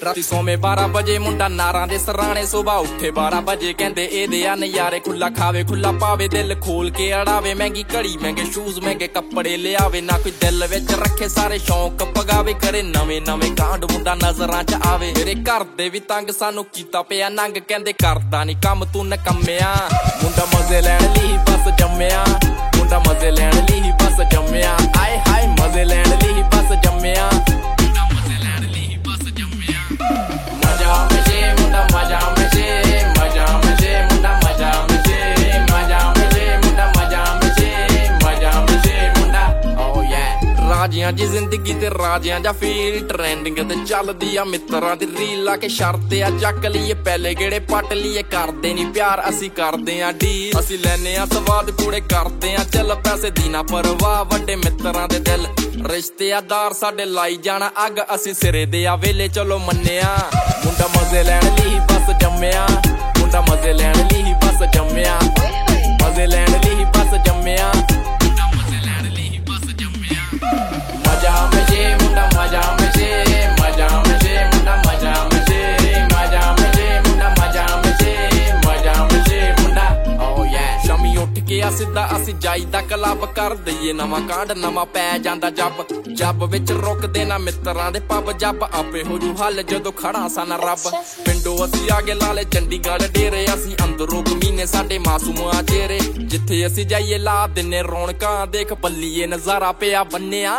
ਰਾਤੀ ਸੋਵੇਂ 12 ਵਜੇ ਮੁੰਡਾ ਨਾਰਾਂ ਦੇ ਸਰਾਣੇ ਸੁਬਾ ਉੱਠੇ 12 ਵਜੇ ਕਹਿੰਦੇ ਇਹਦੇ ਆ ਨਜ਼ਾਰੇ ਖੁੱਲਾ ਖਾਵੇ ਖੁੱਲਾ ਪਾਵੇ ਦਿਲ ਖੋਲ ਕੇ ਅੜਾਵੇ ਮਹਿੰਗੀ ਘੜੀ ਮਹਿੰਗੇ ਸ਼ੂਜ਼ ਮਹਿੰਗੇ ਕੱਪੜੇ ਲਿਆਵੇ ਨਾ ਕੋਈ ਦਿਲ ਵਿੱਚ ਰੱਖੇ ਸਾਰੇ ਸ਼ੌਂਕ ਪਗਾਵੇ ਕਰੇ ਨਵੇਂ ਨਵੇਂ ਕਾਂਡ ਮੁੰਡਾ ਨਜ਼ਰਾਂ 'ਚ ਆਵੇ ਮੇਰੇ ਘਰ ਦੇ ਵੀ ਤੰਗ ਸਾਨੂੰ ਕੀਤਾ ਪਿਆ ਨੰਗ ਕਹਿੰਦੇ ਕਰਦਾ ਨੀ ਕੰਮ ਤੂੰ ਨਕੰਮਿਆ ਮੁੰਡਾ ਮਜ਼ੇ ਲੈਣ ਲਈ ਬਸ ਜੰਮਿਆ ਮੁੰਡਾ ਮਜ਼ੇ ਲੈਣ ਲਈ ਬਸ ਜੰਮਿਆ ਆਏ ਹਾਏ ਮਜ਼ੇ ਲੈਣ ਲਈ ਬਸ ਜੰਮਿਆ ਮੁੰਡਾ ਮਜ਼ੇ ਲੈਣ ਲਈ ਬਸ ਜੰਮਿਆ ਮਜ਼ਾ ਮਜ਼ੇ ਮੁੰਡਾ ਮਜ਼ਾ ਮਜ਼ੇ ਮਜ਼ਾ ਮਜ਼ੇ ਮੁੰਡਾ ਮਜ਼ਾ ਮਜ਼ੇ ਮਜ਼ਾ ਮਜ਼ੇ ਮੁੰਡਾ ਮਜ਼ਾ ਮਜ਼ੇ ਮਜ਼ਾ ਮਜ਼ੇ ਮੁੰਡਾ ਓ ਯਾ ਰਾਜਿਆਂ ਦੀ ਜ਼ਿੰਦਗੀ ਤੇ ਰਾਜਿਆਂ ਦਾ ਫੀਲ ਟ੍ਰੈਂਡਿੰਗ ਤੇ ਚੱਲਦੀ ਆ ਮਿੱਤਰਾਂ ਦੀ ਰੀਲ ਲਾ ਕੇ ਸ਼ਰਤ ਆ ਚੱਕ ਲਈਏ ਪਹਿਲੇ ਗੇੜੇ ਪੱਟ ਲਈਏ ਕਰਦੇ ਨੀ ਪਿਆਰ ਅਸੀਂ ਕਰਦੇ ਆ ਡੀ ਅਸੀਂ ਲੈਨੇ ਆ ਸਵਾਦ ਕੂੜੇ ਕਰਦੇ ਆ ਚੱਲ ਪੈਸੇ ਦੀ ਨਾ ਪਰਵਾਹ ਵੱਡੇ ਮਿੱਤਰਾਂ ਦੇ ਦਿਲ ਰਿਸ਼ਤੇਦਾਰ ਸਾਡੇ ਲਾਈ ਜਾਣਾ ਅੱਗ ਅਸੀਂ ਸਿਰੇ ਦੇ ਆ ਵੇਲੇ ਚਲੋ ਮੰਨਿਆ ਮੁੰਡਾ ਮਜ਼ੇ ਲੈਣ ਲਈ ਬਸ ਜੰਮਿਆ ਮੁੰਡਾ ਮਜ਼ੇ ਲੈਣ ਲਈ ਬਸ ਜੰਮਿਆ ਮਜ਼ੇ ਲੈਣ ਲਈ ਬਸ ਜੰਮਿਆ ਮੁੰਡਾ ਮਜ਼ੇ ਲੈਣ ਲਈ ਬਸ ਜੰਮਿਆ ਮਜ਼ਾ ਮਜ਼ੇ ਮੁੰਡਾ ਮਜ਼ਾ ਮਜ਼ੇ ਮਜ਼ਾ ਮਜ਼ੇ ਮੁੰਡਾ ਮਜ਼ਾ ਮਜ਼ੇ ਮਜ਼ਾ ਮਜ਼ੇ ਮੁੰਡਾ ਮਜ਼ਾ ਮਜ਼ੇ ਮਜ਼ਾ ਮਜ਼ੇ ਮੁੰਡਾ ਓ ਯਾ ਸ਼ਾਮੀ ਉੱਠ ਕੇ ਆ ਸਿੱਧਾ ਅਸੀਂ ਜਾਈਦਾ ਕਲੱਬ ਕਰ ਦਈਏ ਨਵਾਂ ਕਾਂਡ ਨਵਾਂ ਪੈ ਜਾਂਦਾ ਜੱਬ ਵਿੱਚ ਰੁਕਦੇ ਨਾ ਮਿੱਤਰਾਂ ਦੇ ਪੱਬ ਜੱਬ ਆਪੇ ਹੋ ਜੂ ਹੱਲ ਜਦੋਂ ਖੜਾ ਸਨ ਰੱਬ ਪਿੰਡੋਂ ਅਸੀਂ ਆ ਗਏ ਲਾਲੇ ਚੰਡੀਗੜ੍ਹ ਡੇਰੇ ਅਸੀਂ ਅੰਦਰੋਂ ਕਮੀਨੇ ਸਾਡੇ ਮਾਸੂਮ ਆ ਚਿਹਰੇ ਜਿੱਥੇ ਅਸੀਂ ਜਾਈਏ ਲਾ ਦਿਨੇ ਰੌਣਕਾਂ ਦੇਖ ਪੱਲੀਏ ਨਜ਼ਾਰਾ ਪਿਆ ਬੰਨਿਆ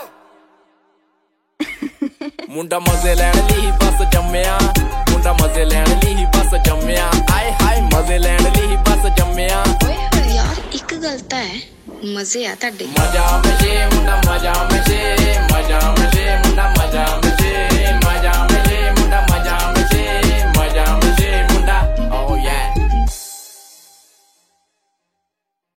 ਮੁੰਡਾ ਮਜ਼ੇ ਲੈਣ ਲਈ ਬਸ ਜੰਮਿਆ ਮੁੰਡਾ ਮਜ਼ੇ ਲੈਣ ਲਈ ਬਸ ਜੰਮਿਆ ਆਏ ਹਾਏ ਮਜ਼ੇ ਲੈਣ ਲਈ ਬਸ ਜੰਮਿਆ ਯਾਰ ਇੱਕ ਗੱਲ ਤਾਂ ਹੈ ਮਜ਼ੇ ਆ ਤੁਹਾਡੇ ਮਜ਼ਾ ਮਜ਼ੇ ਮੁੰਡਾ ਮਜ਼ਾ ਮਜ਼ੇ ਮਜ਼ਾ ਮਜ਼ੇ ਮੁੰਡਾ